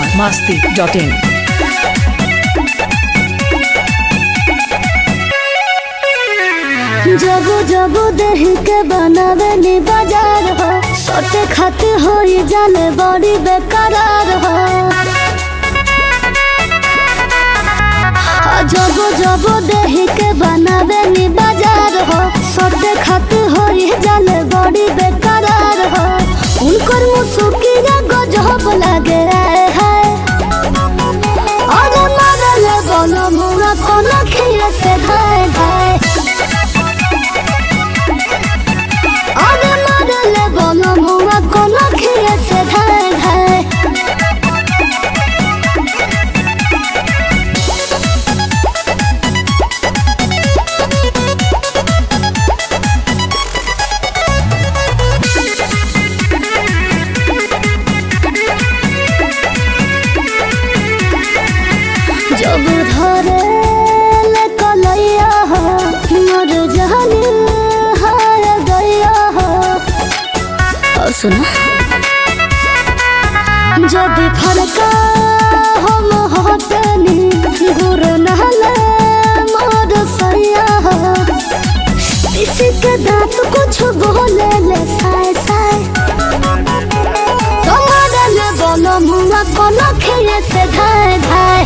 biharmasti.in जबो जबो देह के बनावे नी बाजार हो सोटे खाते हो ये जाने बड़ी बेकरार हो। जबो जबो देह के बनावे नी बाजार हो सोटे खाते हो ये जाने बड़ी बेकरार हो। उनकर मुसुकी गजब लगे है और मरले बोलो मुआ कोनो खिले से धाय धाय जब धरे ले कलैया हो मर जाने हार गया हो। और सुना जब फड़का हम होतनी गुर नहले मोर सैया हो। किसी के दांत कुछ बोले ले साय साय तुम्हारे ले बोलो मुआ कोनो खिले से धाय धाय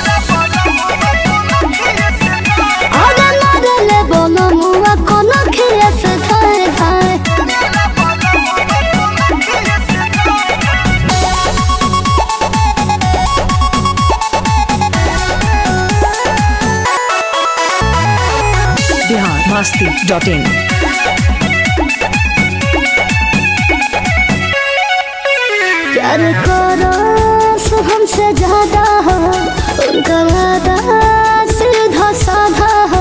biharmasti.in प्यार करो हमसे ज्यादा हो उनका वादा सीधा साधा हो।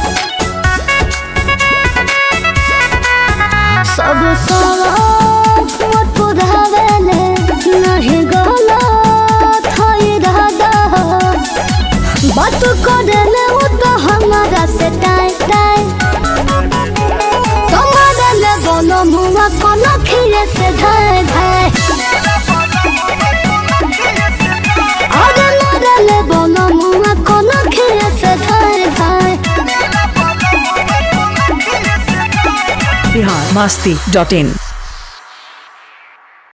सब सवाल पुरावेले नहीं गला था इरादा हो। बात करेले वो तो हमारा से टाई टाई तुम्हारे ले बोलो मुआ कोनो खिले से धाय धाय biharmasti.in